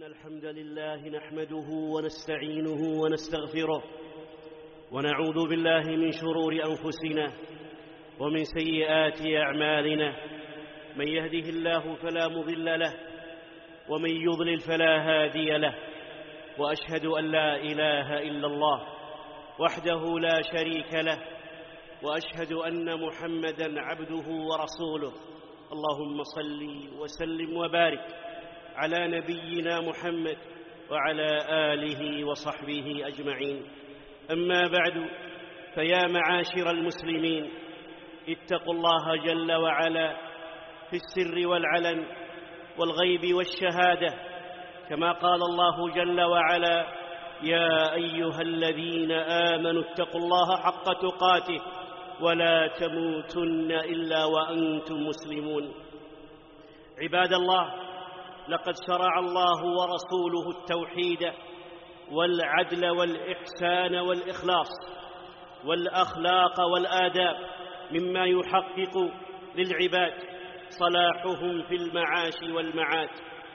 إن الحمد لله نحمده ونستعينه ونستغفره ونعوذ بالله من شرور أنفسنا ومن سيئات أعمالنا. من يهده الله فلا مضل له ومن يضلل فلا هادي له، وأشهد أن لا إله إلا الله وحده لا شريك له، وأشهد أن محمدًا عبده ورسوله. اللهم صل وسلم وبارك على نبينا محمد وعلى آله وصحبه أجمعين. أما بعد، فيا معاشر المسلمين، اتقوا الله جل وعلا في السر والعلن والغيب والشهادة، كما قال الله جل وعلا: يا أيها الذين آمنوا اتقوا الله حق تقاته ولا تموتن إلا وأنتم مسلمون. عباد الله، لقد شرع الله ورسوله التوحيد والعدل والإحسان والإخلاص والأخلاق والآداب مما يحقق للعباد صلاحهم في المعاش والمعاد،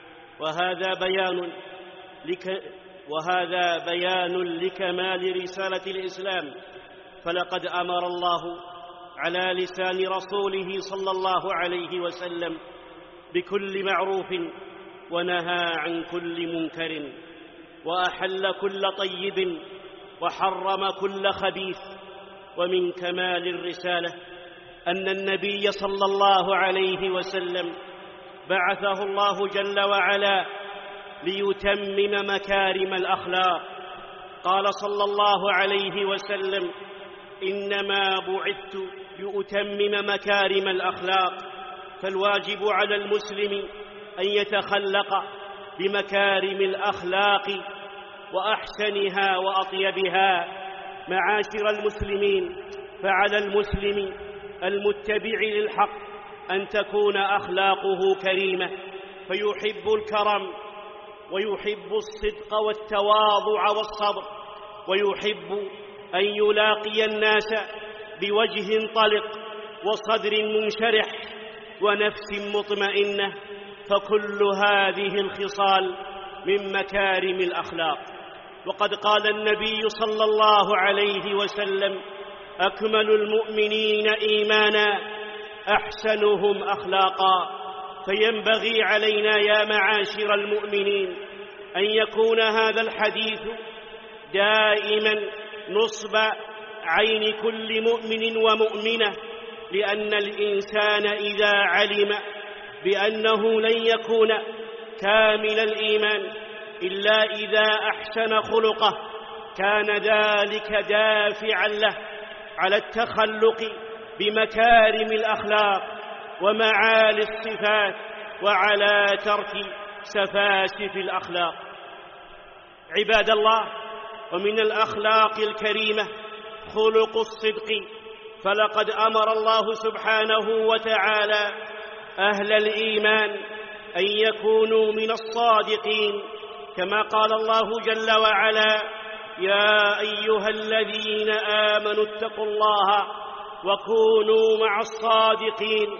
وهذا بيان لكمال رسالة الإسلام. فلقد أمر الله على لسان رسوله صلى الله عليه وسلم بكل معروف ونهى عن كل منكر، وأحل كل طيب وحرم كل خبيث. ومن كمال الرسالة أن النبي صلى الله عليه وسلم بعثه الله جل وعلا ليتمم مكارم الأخلاق. قال صلى الله عليه وسلم: إنما بعثت لأتمم مكارم الأخلاق. فالواجب على المسلم أن يتخلق بمكارم الأخلاق وأحسنها وأطيبها. معاشر المسلمين، فعلى المسلم المتبع للحق أن تكون أخلاقه كريمة، فيحب الكرم ويحب الصدق والتواضع والصبر، ويحب أن يلاقي الناس بوجه طلق وصدر منشرح ونفس مطمئنة. فكل هذه الخصال من مكارم الأخلاق. وقد قال النبي صلى الله عليه وسلم: أكمل المؤمنين إيمانا أحسنهم أخلاقا. فينبغي علينا يا معاشر المؤمنين أن يكون هذا الحديث دائما نصب عين كل مؤمن ومؤمنة، لأن الإنسان إذا علم بأنه لن يكون كامل الإيمان إلا إذا أحسن خلقه، كان ذلك دافعا له على التخلق بمكارم الأخلاق ومعالي الصفات، وعلى ترك سفاسف الأخلاق. عباد الله، ومن الأخلاق الكريمة خلق الصدق. فلقد أمر الله سبحانه وتعالى أهل الإيمان أن يكونوا من الصادقين، كما قال الله جل وعلا: يا أيها الذين آمنوا اتقوا الله وكونوا مع الصادقين.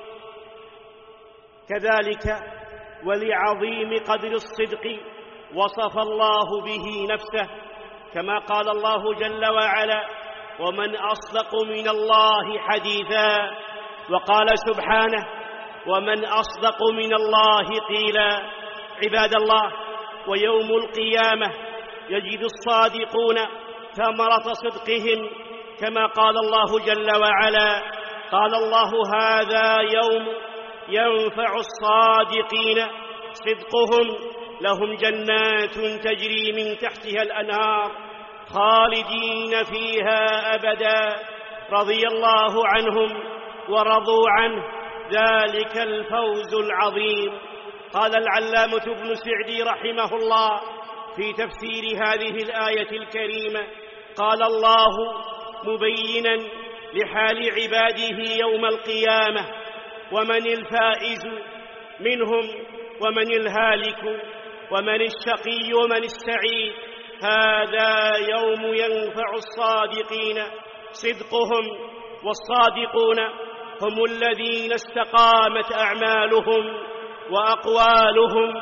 كذلك ولعظيم قدر الصدق وصف الله به نفسه، كما قال الله جل وعلا: ومن أصدق من الله حديثا. وقال سبحانه: ومن أصدق من الله قيلا. عباد الله، ويوم القيامة يجد الصادقون ثمرة صدقهم، كما قال الله جل وعلا: قال الله: هذا يوم ينفع الصادقين صدقهم، لهم جنات تجري من تحتها الأنهار خالدين فيها أبدا، رضي الله عنهم ورضوا عنه، ذلك الفوز العظيم. قال العلامة ابن سعدي رحمه الله في تفسير هذه الآية الكريمة: قال الله مبينا لحال عباده يوم القيامة: ومن الفائز منهم ومن الهالك ومن الشقي ومن السعيد، هذا يوم ينفع الصادقين صدقهم. والصادقون هم الذين استقامت أعمالهم وأقوالهم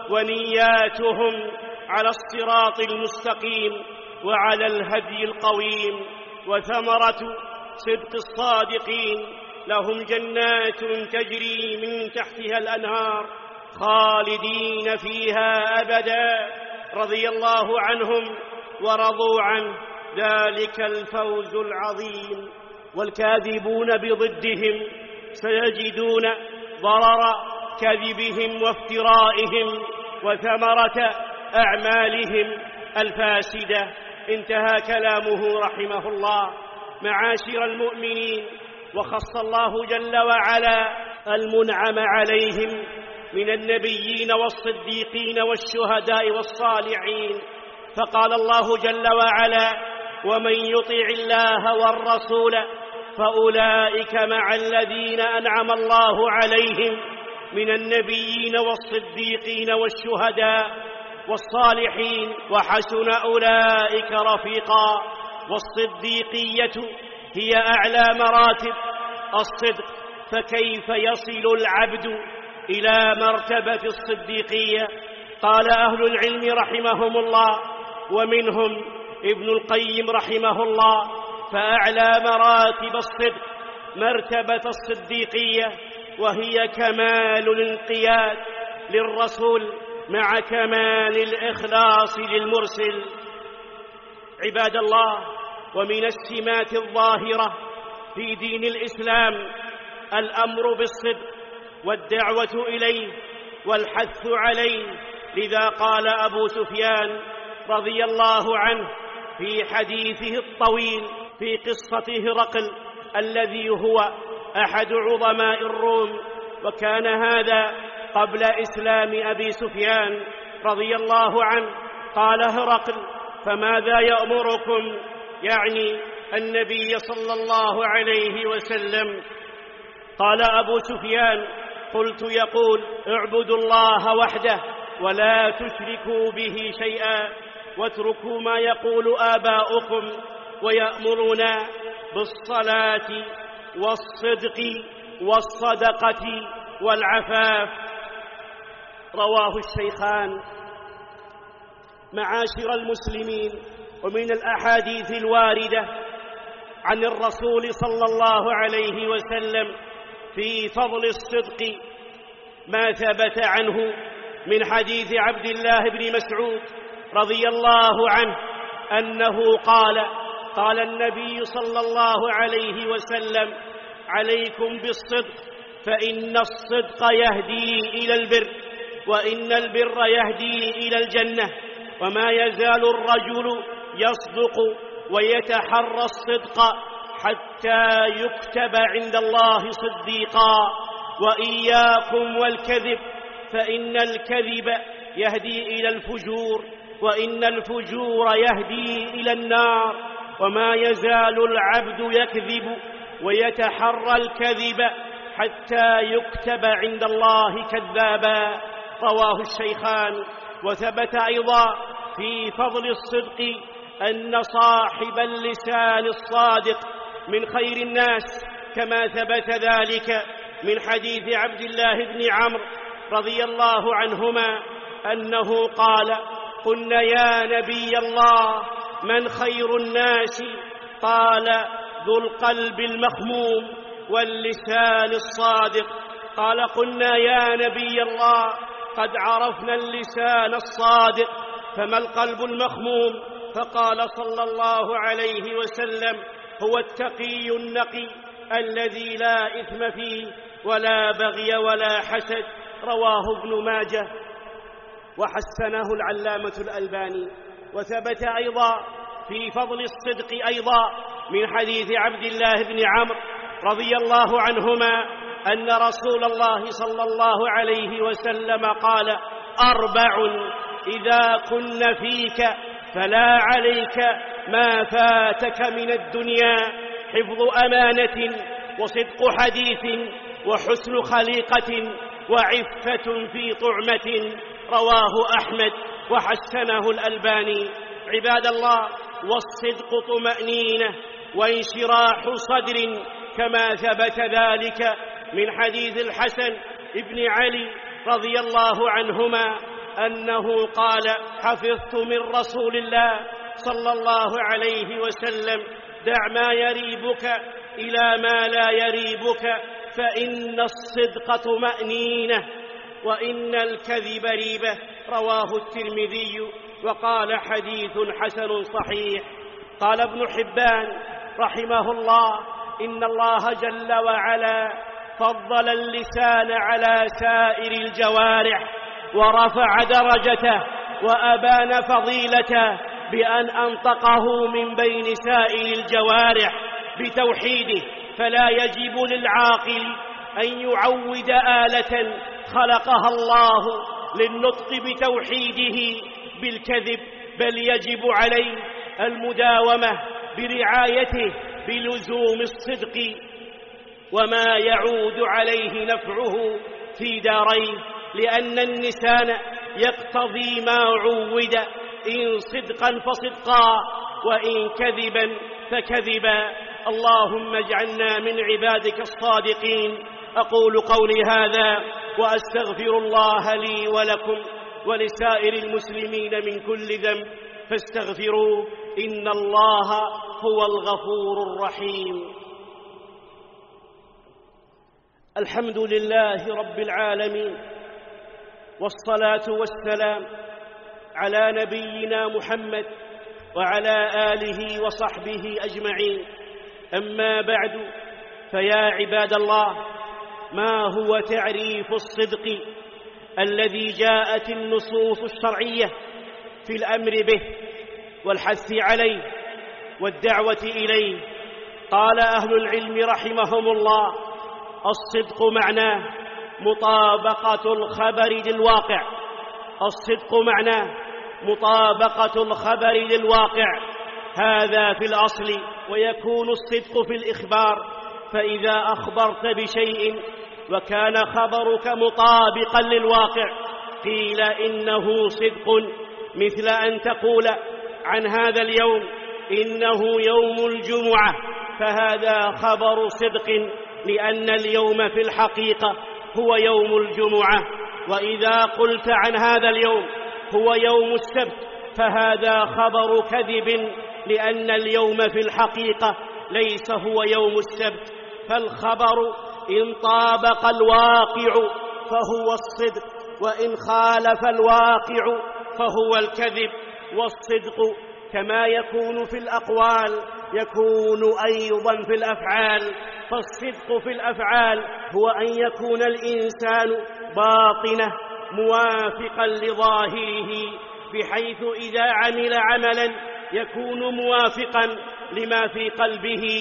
ونياتهم على الصراط المستقيم وعلى الهدي القويم. وثمرة صدق الصادقين لهم جنات تجري من تحتها الأنهار خالدين فيها أبدا، رضي الله عنهم ورضوا عنه، ذلك الفوز العظيم. والكاذبون بضدهم سيجدون ضرر كذبهم وافترائهم وثمرة أعمالهم الفاسدة. انتهى كلامه رحمه الله. معاشر المؤمنين، وخص الله جل وعلا المنعم عليهم من النبيين والصديقين والشهداء والصالحين، فقال الله جل وعلا: ومن يطع الله والرسول فأولئك مع الذين أنعم الله عليهم من النبيين والصديقين والشهداء والصالحين وحسن أولئك رفيقا. والصديقية هي أعلى مراتب الصدق، فكيف يصل العبد إلى مرتبة الصديقية؟ قال أهل العلم رحمهم الله، ومنهم ابن القيم رحمه الله: فأعلى مراتب الصدق مرتبة الصديقية، وهي كمال الانقياد للرسول مع كمال الإخلاص للمرسل. عباد الله، ومن السمات الظاهرة في دين الإسلام الأمر بالصدق والدعوة إليه والحث عليه. لذا قال أبو سفيان رضي الله عنه في حديثه الطويل في قصة هرقل الذي هو أحد عظماء الروم، وكان هذا قبل إسلام أبي سفيان رضي الله عنه. قال هرقل: فماذا يأمركم؟ يعني النبي صلى الله عليه وسلم. قال أبو سفيان: قلت: يقول: اعبدوا الله وحده ولا تشركوا به شيئا واتركوا ما يقول آباؤكم، ويأمرنا بالصلاة والصدق والصدقة والعفاف. رواه الشيخان. معاشر المسلمين، ومن الأحاديث الواردة عن الرسول صلى الله عليه وسلم في فضل الصدق ما ثبت عنه من حديث عبد الله بن مسعود رضي الله عنه أنه قال النبي صلى الله عليه وسلم: عليكم بالصدق، فإن الصدق يهدي إلى البر، وإن البر يهدي إلى الجنة، وما يزال الرجل يصدق ويتحرى الصدق حتى يكتب عند الله صديقا. وإياكم والكذب، فإن الكذب يهدي إلى الفجور، وإن الفجور يهدي إلى النار. وما يزال العبد يكذب ويتحرى الكذب حتى يكتب عند الله كذابا. رواه الشيخان. وثبت أيضا في فضل الصدق أن صاحب اللسان الصادق من خير الناس، كما ثبت ذلك من حديث عبد الله بن عمرو رضي الله عنهما أنه قال: قلنا يا نبي الله من خير الناس؟ قال: ذو القلب المخموم واللسان الصادق. قال: قلنا يا نبي الله قد عرفنا اللسان الصادق، فما القلب المخموم؟ فقال صلى الله عليه وسلم: هو التقي النقي الذي لا إثم فيه ولا بغي ولا حسد. رواه ابن ماجه وحسنه العلامة الألباني. وثبت أيضا في فضل الصدق أيضا من حديث عبد الله بن عمرو رضي الله عنهما أن رسول الله صلى الله عليه وسلم قال: 4 إذا كن فيك فلا عليك ما فاتك من الدنيا: حفظ أمانة، وصدق حديث، وحسن خليقة، وعفة في طعمة. رواه أحمد وحسنه الألباني. عباد الله، والصدق طمأنينة وانشراح صدر، كما ثبت ذلك من حديث الحسن ابن علي رضي الله عنهما أنه قال: حفظت من رسول الله صلى الله عليه وسلم: دع ما يريبك إلى ما لا يريبك، فإن الصدق طمأنينة وإن الكذب ريبة. رواه الترمذي وقال: حديث حسن صحيح. قال ابن حبان رحمه الله: إن الله جل وعلا فضل اللسان على سائر الجوارح ورفع درجته وأبان فضيلته بأن أنطقه من بين سائر الجوارح بتوحيده، فلا يجب للعاقل أن يعود آلة خلقها الله للنطق بتوحيده بالكذب، بل يجب عليه المداومة برعايته بلزوم الصدق وما يعود عليه نفعه في داريه، لأن اللسان يقتضي ما عود، إن صدقا فصدقا وإن كذبا فكذبا. اللهم اجعلنا من عبادك الصادقين. أقول قولي هذا وأستغفر الله لي ولكم ولسائر المسلمين من كل ذنب فاستغفروه، إن الله هو الغفور الرحيم. الحمد لله رب العالمين، والصلاة والسلام على نبينا محمد وعلى آله وصحبه أجمعين. أما بعد، فيا عباد الله، ما هو تعريف الصدق الذي جاءت النصوص الشرعية في الأمر به والحث عليه والدعوة إليه؟ قال أهل العلم رحمهم الله: الصدق معناه مطابقة الخبر للواقع. الصدق معناه مطابقة الخبر للواقع، هذا في الأصل. ويكون الصدق في الإخبار، فإذا أخبرت بشيء وكان خبرك مطابقا للواقع قيل إنه صدق، مثل أن تقول عن هذا اليوم إنه يوم الجمعة، فهذا خبر صدق، لأن اليوم في الحقيقة هو يوم الجمعة. وإذا قلت عن هذا اليوم هو يوم السبت، فهذا خبر كذب، لأن اليوم في الحقيقة ليس هو يوم السبت. فالخبر إن طابق الواقع فهو الصدق، وإن خالف الواقع فهو الكذب. والصدق كما يكون في الأقوال يكون أيضا في الأفعال. فالصدق في الأفعال هو أن يكون الإنسان باطنه موافقا لظاهره، بحيث إذا عمل عملا يكون موافقا لما في قلبه.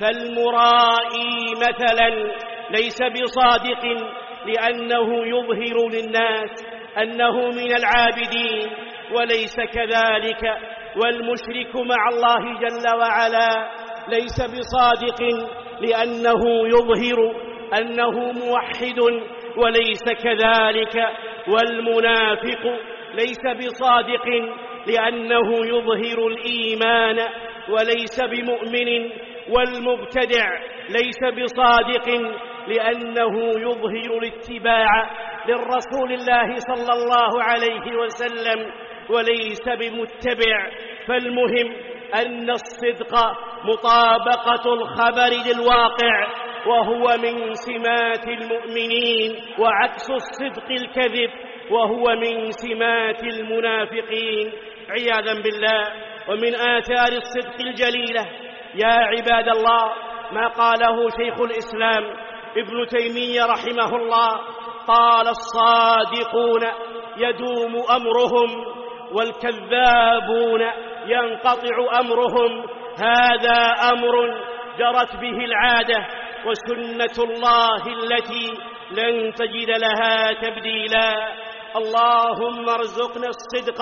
فالمرائي مثلا ليس بصادق لأنه يظهر للناس أنه من العابدين، وليس كذلك. والمشرك مع الله جل وعلا ليس بصادق لأنه يظهر أنه موحد، وليس كذلك. والمنافق ليس بصادق لأنه يظهر الإيمان وليس بمؤمن. والمبتدع ليس بصادق لأنه يظهر الاتباع للرسول الله صلى الله عليه وسلم وليس بمتبع. فالمهم أن الصدق مطابقة الخبر للواقع، وهو من سمات المؤمنين، وعكس الصدق الكذب، وهو من سمات المنافقين عياذا بالله. ومن آثار الصدق الجليلة يا عباد الله ما قاله شيخ الإسلام ابن تيمية رحمه الله: قال: الصادقون يدوم أمرهم، والكذابون ينقطع أمرهم. هذا أمر جرت به العادة، وسنة الله التي لن تجد لها تبديلا. اللهم ارزقنا الصدق،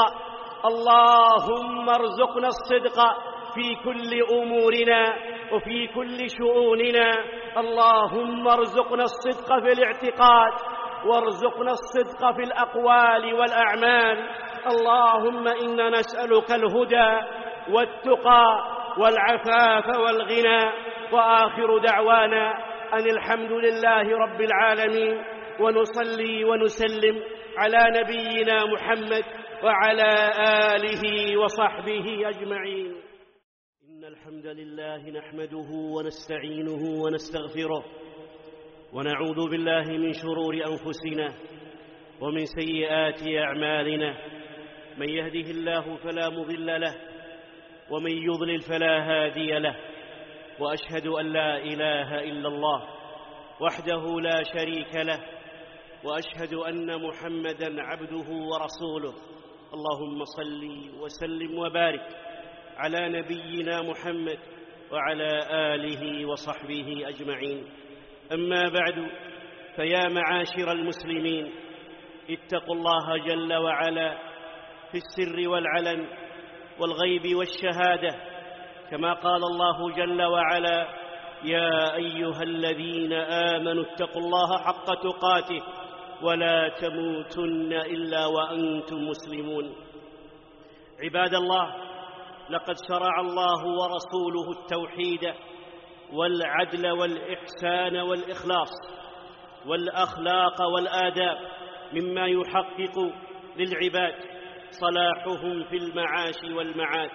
اللهم ارزقنا الصدق في كل أمورنا وفي كل شؤوننا. اللهم ارزقنا الصدق في الاعتقاد، وارزقنا الصدق في الأقوال والأعمال. اللهم إنا نسألك الهدى والتقى والعفاف والغنى. وآخر دعوانا أن الحمد لله رب العالمين، ونصلي ونسلم على نبينا محمد وعلى آله وصحبه أجمعين. إن الحمد لله نحمده ونستعينه ونستغفره، ونعوذ بالله من شرور أنفسنا ومن سيئات أعمالنا. من يهده الله فلا مضل له، ومن يضلل فلا هادي له. وأشهد أن لا إله إلا الله وحده لا شريك له، وأشهد أن محمدًا عبده ورسوله. اللهم صل وسلم وبارك على نبينا محمد وعلى آله وصحبه أجمعين. أما بعد، فيا معاشر المسلمين، اتقوا الله جل وعلا في السر والعلن والغيب والشهادة، كما قال الله جل وعلا: يا أيها الذين آمنوا اتقوا الله حق تقاته ولا تموتن إلا وأنتم مسلمون. عباد الله، لقد شرع الله ورسوله التوحيد والعدل والإحسان والإخلاص والأخلاق والآداب مما يحقق للعباد صلاحهم في المعاش والمعاد،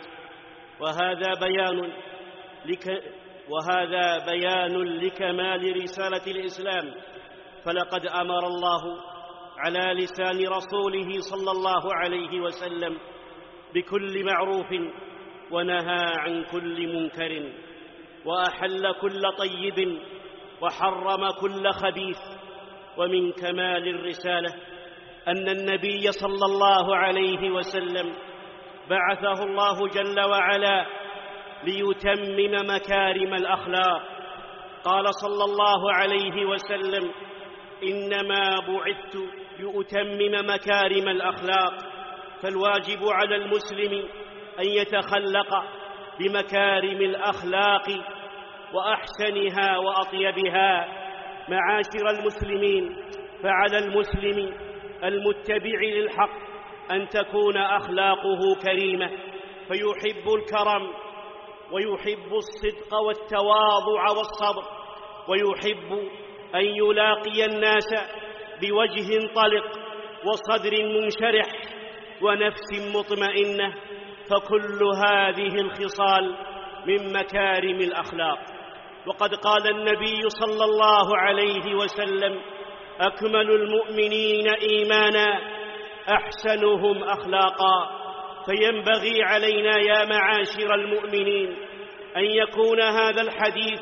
وهذا بيان لكمال رسالة الإسلام. فلقد أمر الله على لسان رسوله صلى الله عليه وسلم بكل معروف، ونهى عن كل منكر، وأحل كل طيب، وحرم كل خبيث. ومن كمال الرسالة أن النبي صلى الله عليه وسلم بعثه الله جل وعلا ليتمم مكارم الأخلاق. قال صلى الله عليه وسلم: إنما بعثت لأتمم مكارم الأخلاق. فالواجب على المسلم أن يتخلق بمكارم الأخلاق وأحسنها وأطيبها. معاشر المسلمين، فعلى المسلم المتبع للحق أن تكون أخلاقه كريمة، فيحب الكرم، ويحب الصدق والتواضع والصبر، ويحب أن يلاقي الناس بوجه طلق وصدر منشرح ونفس مطمئنة. فكل هذه الخصال من مكارم الأخلاق. وقد قال النبي صلى الله عليه وسلم: أكمل المؤمنين إيمانا أحسنهم أخلاقا. فينبغي علينا يا معاشر المؤمنين أن يكون هذا الحديث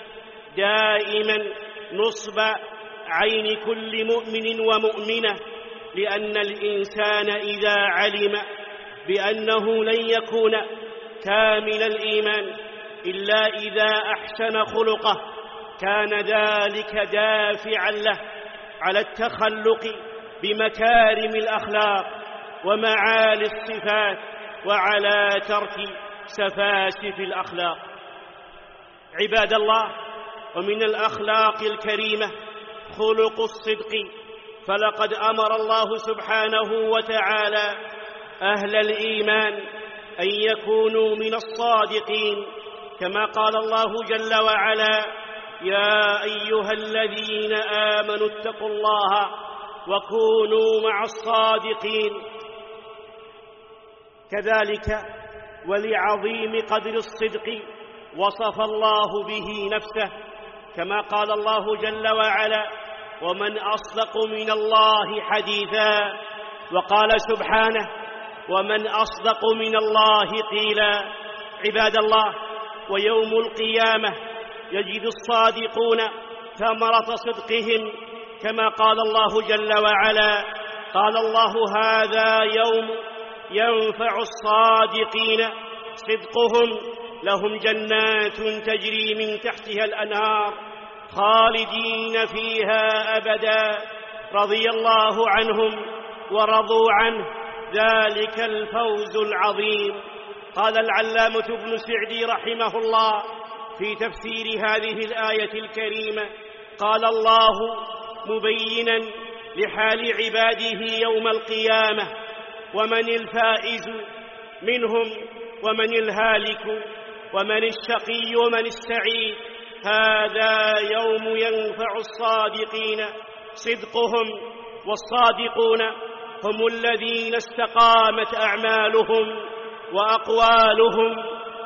دائما نصب عين كل مؤمن ومؤمنة، لأن الإنسان إذا علم بأنه لن يكون كامل الإيمان إلا إذا أحسن خلقه، كان ذلك دافعا له على التخلق بمكارم الأخلاق ومعالي الصفات، وعلى ترك سفاسف الأخلاق. عباد الله، ومن الأخلاق الكريمة خلق الصدق. فلقد أمر الله سبحانه وتعالى أهل الإيمان أن يكونوا من الصادقين، كما قال الله جل وعلا: يا أيها الذين آمنوا اتقوا الله وكونوا مع الصادقين. كذلك ولعظيم قدر الصدق وصف الله به نفسه، كما قال الله جل وعلا: ومن أصدق من الله حديثا. وقال سبحانه: ومن أصدق من الله قيلا. عباد الله، ويوم القيامة يجد الصادقون ثمرة صدقهم، كما قال الله جل وعلا: قال الله: هذا يوم ينفع الصادقين صدقهم، لهم جنات تجري من تحتها الأنهار خالدين فيها أبدا، رضي الله عنهم ورضوا عنه، ذلك الفوز العظيم. قال العلامة ابن سعدي رحمه الله في تفسير هذه الآية الكريمة: قال الله مبينا لحال عباده يوم القيامة: ومن الفائز منهم ومن الهالك ومن الشقي ومن السعيد، هذا يوم ينفع الصادقين صدقهم، والصادقون هم الذين استقامت أعمالهم وأقوالهم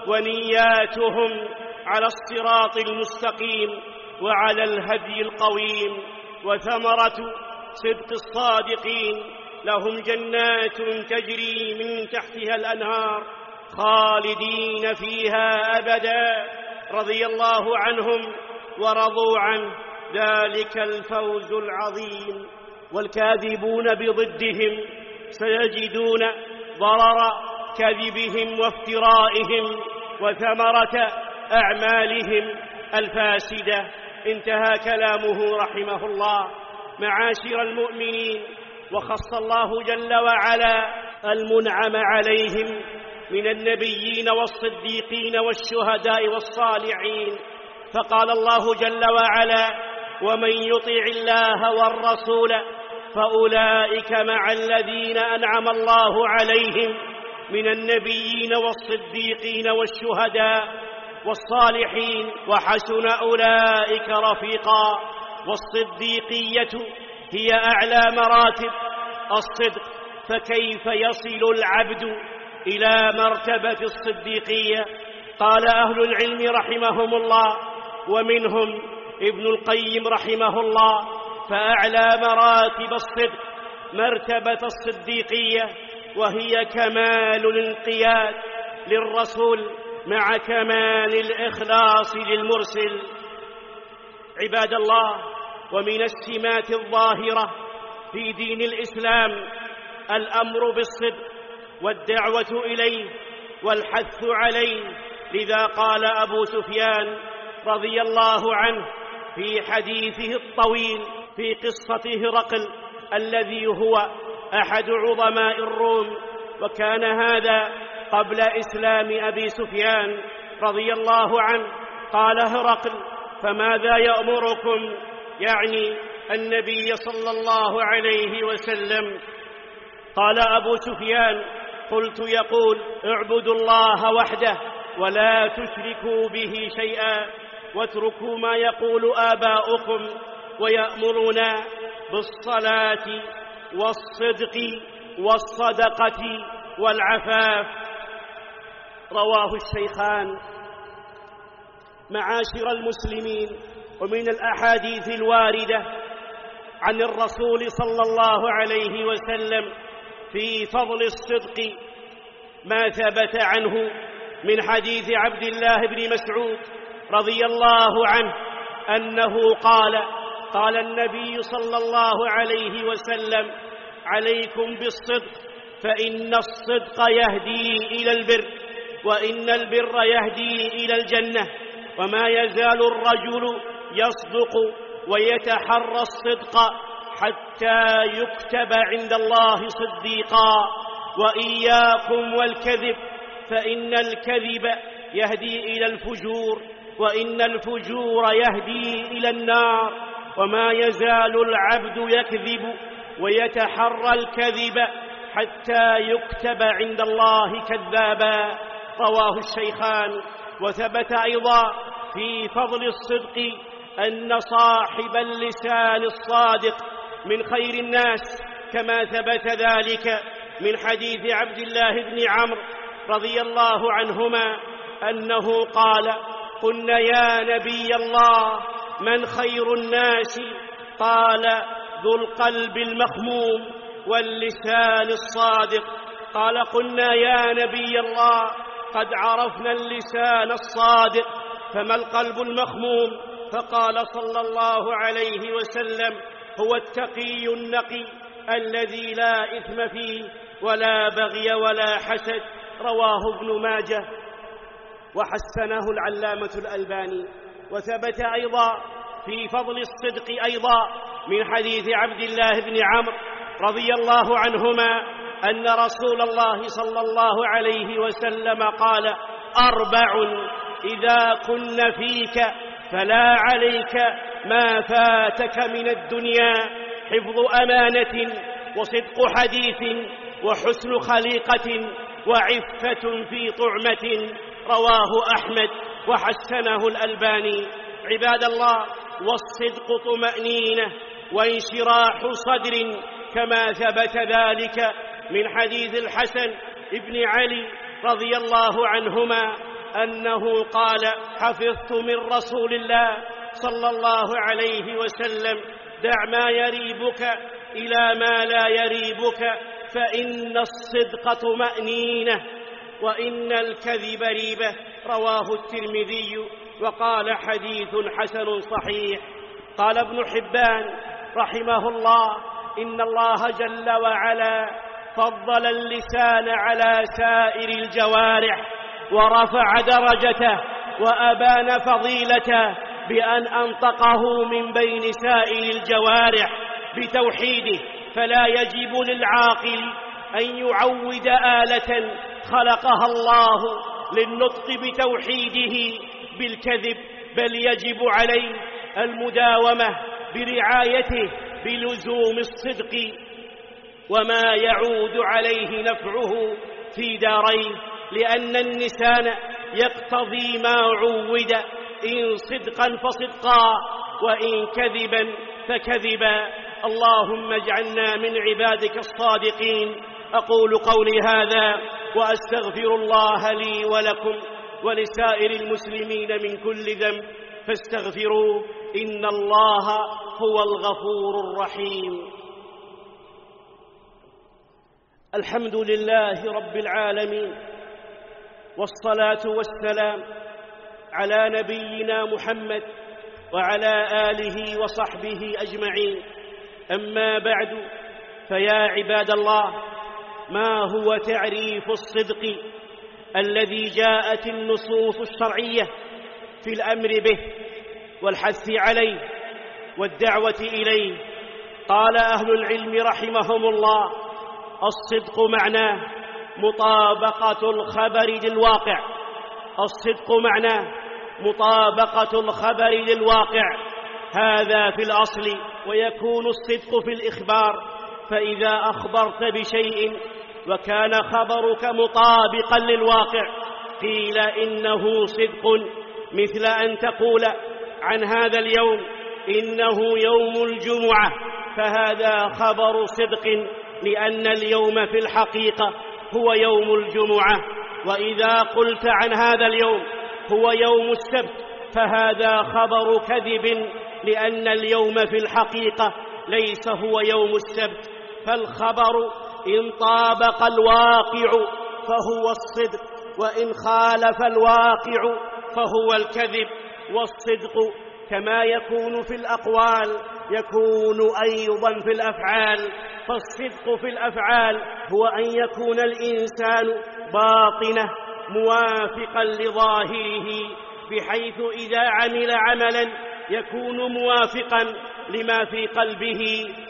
ونياتهم على الصراط المستقيم وعلى الهدي القويم. وثمرة صدق الصادقين لهم جنات تجري من تحتها الأنهار خالدين فيها أبدا، رضي الله عنهم ورضوا عنه، ذلك الفوز العظيم. والكاذبون بضدهم سيجدون ضرر كذبهم وافترائهم وثمرة أعمالهم الفاسدة. انتهى كلامه رحمه الله. معاشر المؤمنين، وخص الله جل وعلا المنعم عليهم من النبيين والصديقين والشهداء والصالحين، فقال الله جل وعلا: ومن يطع الله والرسول فأولئك مع الذين أنعم الله عليهم من النبيين والصديقين والشهداء والصالحين وحسن أولئك رفيقا. والصديقية هي أعلى مراتب الصدق، فكيف يصل العبد إلى مرتبة الصديقية؟ قال أهل العلم رحمهم الله، ومنهم ابن القيم رحمه الله: فأعلى مراتب الصدق مرتبة الصديقية، وهي كمال الانقياد للرسول مع كمال الإخلاص للمرسل. عباد الله، ومن السمات الظاهرة في دين الإسلام الأمر بالصدق والدعوة إليه والحث عليه. لذا قال أبو سفيان رضي الله عنه في حديثه الطويل في قصة هرقل الذي هو أحد عظماء الروم، وكان هذا قبل إسلام أبي سفيان رضي الله عنه. قال هرقل: فماذا يأمركم؟ يعني النبي صلى الله عليه وسلم. قال أبو سفيان: قلت: يقول: اعبدوا الله وحده ولا تشركوا به شيئا واتركوا ما يقول آباؤكم، ويأمرنا بالصلاة والصدق والصدقة والعفاف. رواه الشيخان. معاشر المسلمين، ومن الأحاديث الواردة عن الرسول صلى الله عليه وسلم في فضل الصدق ما ثبت عنه من حديث عبد الله بن مسعود رضي الله عنه أنه قال النبي صلى الله عليه وسلم: عليكم بالصدق، فإن الصدق يهدي إلى البر، وإن البر يهدي إلى الجنة، وما يزال الرجل يصدق ويتحرى الصدق حتى يكتب عند الله صديقا. وإياكم والكذب، فإن الكذب يهدي إلى الفجور، وإن الفجور يهدي إلى النار. وما يزال العبد يكذب ويتحرى الكذب حتى يكتب عند الله كذابا. رواه الشيخان. وثبت أيضا في فضل الصدق أن صاحب اللسان الصادق من خير الناس، كما ثبت ذلك من حديث عبد الله بن عمرو رضي الله عنهما أنه قال: قلنا يا نبي الله من خير الناس؟ قال: ذو القلب المخموم واللسان الصادق. قال: قلنا يا نبي الله قد عرفنا اللسان الصادق، فما القلب المخموم؟ فقال صلى الله عليه وسلم: هو التقي النقي الذي لا إثم فيه ولا بغي ولا حسد. رواه ابن ماجه وحسنه العلامة الألباني. وثبت أيضا في فضل الصدق أيضا من حديث عبد الله بن عمرو رضي الله عنهما أن رسول الله صلى الله عليه وسلم قال: 4 إذا كن فيك فلا عليك ما فاتك من الدنيا: حفظ أمانة، وصدق حديث، وحسن خليقة، وعفة في طعمة. رواه أحمد وحسنه الألباني. عباد الله، والصدق طمأنينة وانشراح صدر، كما ثبت ذلك من حديث الحسن بن علي رضي الله عنهما أنه قال: حفظت من رسول الله صلى الله عليه وسلم: دع ما يريبك إلى ما لا يريبك، فإن الصدق طمأنينة وإن الكذب ريبة. رواه الترمذي وقال: حديث حسن صحيح. قال ابن حبان رحمه الله: إن الله جل وعلا فضل اللسان على سائر الجوارح ورفع درجته وأبان فضيلته بأن أنطقه من بين سائر الجوارح بتوحيده، فلا يجب للعاقل أن يعود آلة خلقها الله للنطق بتوحيده بالكذب، بل يجب عليه المداومة برعايته بلزوم الصدق وما يعود عليه نفعه في دارين، لأن النسان يقتضي ما عود، إن صدقا فصدقا وإن كذبا فكذبا. اللهم اجعلنا من عبادك الصادقين. أقول قولي هذا وأستغفر الله لي ولكم ولسائر المسلمين من كل ذنب، فاستغفروه إن الله هو الغفور الرحيم. الحمد لله رب العالمين، والصلاة والسلام على نبينا محمد وعلى آله وصحبه أجمعين. أما بعد، فيا عباد الله، ما هو تعريف الصدق الذي جاءت النصوص الشرعية في الأمر به والحث عليه والدعوة إليه؟ قال أهل العلم رحمهم الله: الصدق معناه مطابقة الخبر للواقع. الصدق معناه مطابقة الخبر للواقع، هذا في الأصل. ويكون الصدق في الإخبار، فإذا أخبرت بشيء وكان خبرك مطابقا للواقع قيل إنه صدق، مثل أن تقول عن هذا اليوم إنه يوم الجمعة، فهذا خبر صدق، لأن اليوم في الحقيقة هو يوم الجمعة. وإذا قلت عن هذا اليوم هو يوم السبت، فهذا خبر كذب، لأن اليوم في الحقيقة ليس هو يوم السبت. فالخبر إن طابق الواقع فهو الصدق، وإن خالف الواقع فهو الكذب. والصدق كما يكون في الأقوال يكون أيضا في الأفعال. فالصدق في الأفعال هو أن يكون الإنسان باطنه موافقا لظاهره، بحيث إذا عمل عملا يكون موافقا لما في قلبه.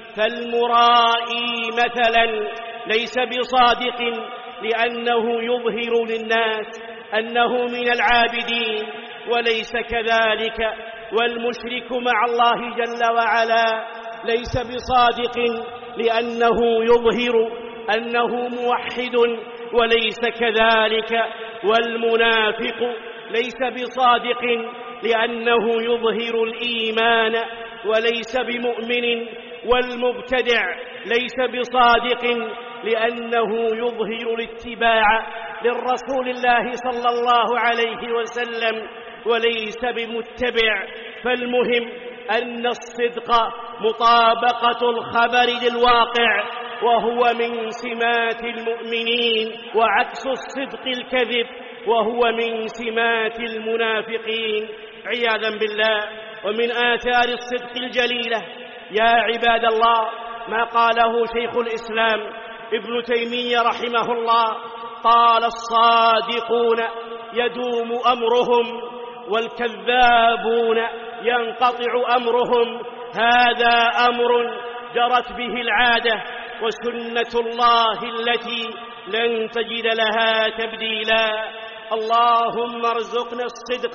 فالمرائي مثلا ليس بصادق لأنه يظهر للناس أنه من العابدين، وليس كذلك. والمشرك مع الله جل وعلا ليس بصادق لأنه يظهر أنه موحد، وليس كذلك. والمنافق ليس بصادق لأنه يظهر الإيمان وليس بمؤمن. والمبتدع ليس بصادق لأنه يظهر الاتباع للرسول الله صلى الله عليه وسلم وليس بمتبع. فالمهم أن الصدق مطابقة الخبر للواقع، وهو من سمات المؤمنين، وعكس الصدق الكذب، وهو من سمات المنافقين عياذا بالله. ومن آثار الصدق الجليلة يا عباد الله ما قاله شيخ الإسلام ابن تيمية رحمه الله: قال: الصادقون يدوم أمرهم، والكذابون ينقطع أمرهم. هذا أمر جرت به العادة، وسنة الله التي لن تجد لها تبديلا. اللهم ارزقنا الصدق،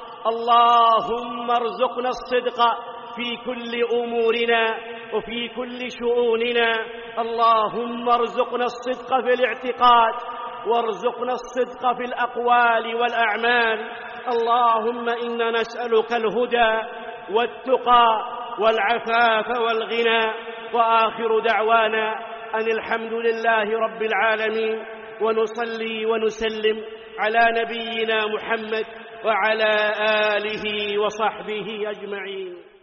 اللهم ارزقنا الصدق في كل أمورنا وفي كل شؤوننا. اللهم ارزقنا الصدق في الاعتقاد، وارزقنا الصدق في الأقوال والأعمال. اللهم إنا نسألك الهدى والتقى والعفاف والغنى. وآخر دعوانا أن الحمد لله رب العالمين، ونصلي ونسلم على نبينا محمد وعلى آله وصحبه أجمعين.